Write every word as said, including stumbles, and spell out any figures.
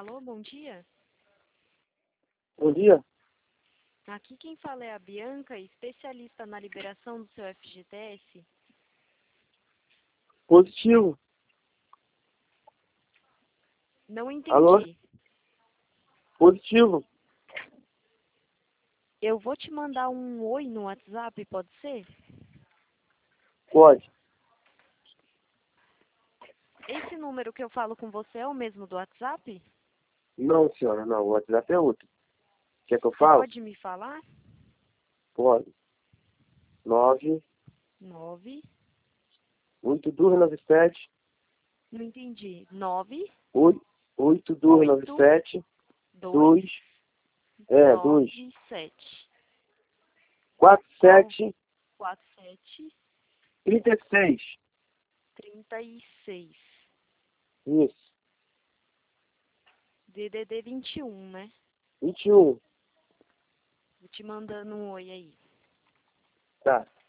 Alô, bom dia. Bom dia. Aqui quem fala é a Bianca, especialista na liberação do seu F G T S. Positivo. Não entendi. Alô? Positivo. Eu vou te mandar um oi no WhatsApp, pode ser? Pode. Esse número que eu falo com você é o mesmo do WhatsApp? Não, senhora, não. O WhatsApp é outro. Quer que eu Você fale? pode me falar? Pode. Nove Nove. oito dois nove sete Não entendi. Nove. oito dois nove Oito. sete Dois. dois é dois Nove. Sete. quatro Qual? sete Quatro. Sete. trinta e seis. Trinta e seis. Isso. D D D vinte e um, né? vinte e um. Vou te mandando um oi aí. Tá.